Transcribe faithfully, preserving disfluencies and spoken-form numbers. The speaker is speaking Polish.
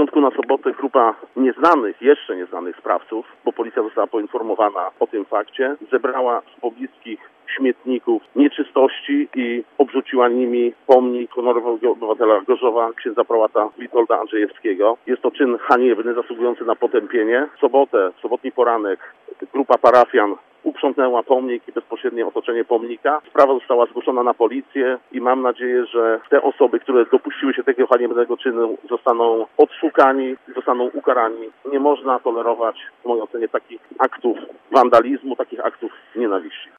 piątku na sobotę grupa nieznanych, jeszcze nieznanych sprawców, bo policja została poinformowana o tym fakcie, zebrała z pobliskich śmietników nieczystości i obrzuciła nimi pomnik honorowego obywatela Gorzowa, księdza prałata Witolda Andrzejewskiego. Jest to czyn haniebny, zasługujący na potępienie. W sobotę, w sobotni poranek grupa parafian uprzątnęła pomnik i bezpośrednie otoczenie pomnika. Sprawa została zgłoszona na policję i mam nadzieję, że te osoby, które dopuściły się tego haniebnego czynu, zostaną odszukani, zostaną ukarani. Nie można tolerować, w mojej ocenie, takich aktów wandalizmu, takich aktów nienawiści.